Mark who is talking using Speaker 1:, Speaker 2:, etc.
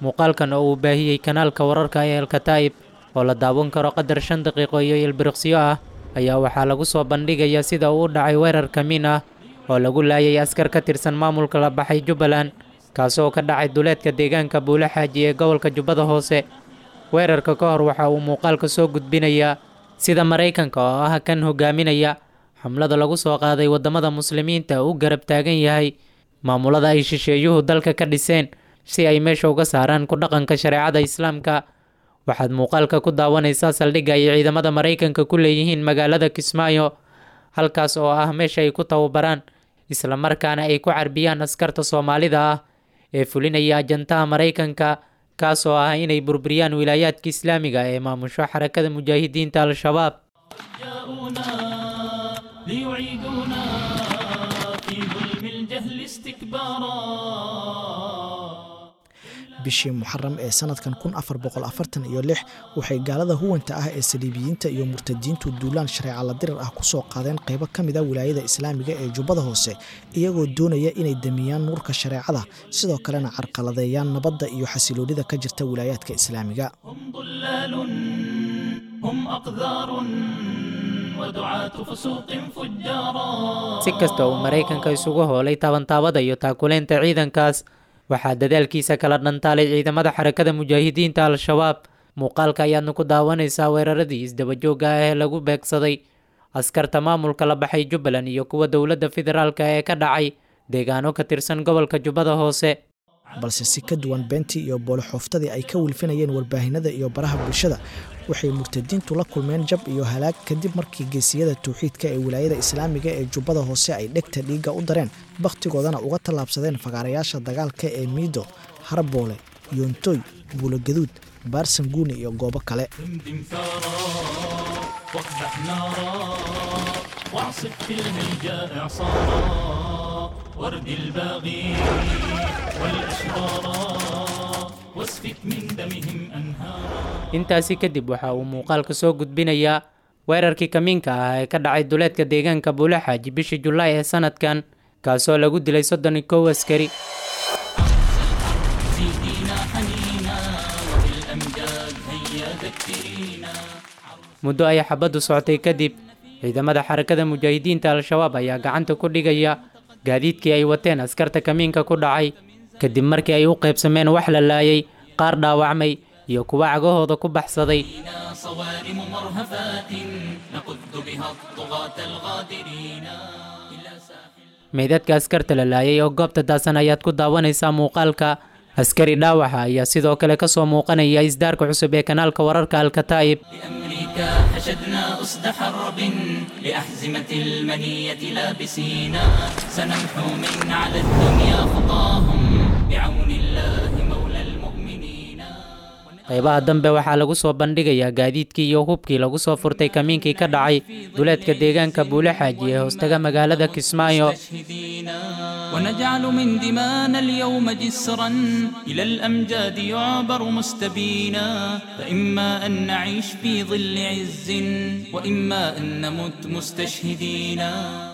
Speaker 1: muuqaalkan oo uu baahiyey kanaalka wararka ee Al-Kataib oo la daawan karo qadar 5 daqiiqo iyo ilbiriqsiyo ah ayaa waxaa lagu soo bandhigayaa sida uu u dhacay weerar kamiin ah oo lagu laayay askar ka tirsan maamulka la baxay Jubbaland kaasoo ka dhacay duleedka deegaanka Buule Xaaji ee gobolka Jubbada Hoose. weerarka ka hor waxa uu muuqaalka soo gudbinayaa sida Mareykanka oo ah kan hogaaminaya xamlada lagu soo qaaday wadamada muslimiinta uu garab taagan yahay maamulada ay shisheeyuhu dalka ka dhiseen si ay meesha uga saaraan ku dhaqanka shareecada Islaamka. waxaad muuqaalka ku daawanaysaa saldhigga ay ciidamada Mareykanka ku leeyihiin magaalada Kismaayo, halkaas oo ah meesha ay ku tababaraan isla markaana ay ku carbiyaan askarta Soomaalida ah ee fulinaya ajantaha Mareykanka kaas oo ah inay burburiyaan wilaayaadka Islaamiga ee maamusho xarakada mujaahidiinta Al-Shabaab.
Speaker 2: bishii Muharram ee sanadkan 1446 waxay gaalada huwanta ah ee saliibiyiinta iyo murtadiintu duulaan shareeca la dirar ah ku soo qaadeen qaybo kamid ah wilaayada Islaamiga ee Jubbada Hoose iyagoo doonaya inay damiyaan nuurka shareecada sidoo kalena carqaladeeyaan nabadda iyo xasiloonida ka jirta wilaayaadka Islaamiga.
Speaker 1: si kasta oo Mareykanka isugu hoolay tabantaabada iyo taakuleenta ciidankaas waxaa dadaalkiisa kala dhantaalay ciidamada xarakada mujaahidiinta Al-Shabaab. muuqaalka ayaadna ku daawanaysaa weeraradii isdaba joogga ah ee lagu beegsaday askarta maamulka la baxay Jubbaland iyo kuwa dowladda federaalka ee ka dhacay deegaano ka tirsan gobolka Jubbada Hoose.
Speaker 2: balse si ka duwan beentii iyo boolxooftadii ay ka wilfinayeen warbaahinada iyo baraha bulshada waxay murtadiintu la kulmeen jab iyo halaag kadib markii geesiyada tawxiidka ee wilaayada Islaamiga ee Jubbada Hoose ay dhegta dhiiga u dareen baqtigoodana uga tallaabsadeen fagaarayaasha dagaalka ee Miido, Harboole, Yoontoy, Buulo Gaduud, Baarsanguuni iyo goobo kale. ورد الباغي والأشرار واسفك من دمهم أنهارا. intaasi kadib waxa uu muuqaalka soo gudbinayaa weerarkii kamiinka ah ee ka dhacay duleedka deegaanka Buule Xaaji bishii Julaay ee sanadkan kaasoo lagu dilay 31 askari. muddo ay xabadu socotay kadib ciidamada xarakada mujaahidiinta Al-Shabaab ayaa gacanta ku dhigaya gaadiidkii ay wateen askarta kamiinka ku dhacay kadib markii ay u qaybsameen wax la laayay, qaar dhaawacmay iyo kuwa cagahooda ku baxsaday. meydadka askarta la laayay oo goobta daasan ayaad ku daawanaysaa muuqaalka. askari dhaawaxa ayaa sidoo kale ka soo muuqanaya isdaarka cusub ee kanaalka wararka Al-Kataib. حشدنا أسد حرب لأحزمة المنية لابسينا سنمحو من على الدنيا خطاهم بعون الله مولى المؤمنين. qaybaha dambe waxaa lagu soo bandhigayaa gaadiidkii iyo hubkii lagu soo furtay kamiinkii ka dhacay duleedka deegaanka Buule Xaaji ee hoostaga magaalada Kismaayo.
Speaker 3: ونجعل من دمانا اليوم جسرا إلى الأمجاد يعبر مستبينا فإما أن نعيش في ظل عز وإما أن نمت مستشهدين.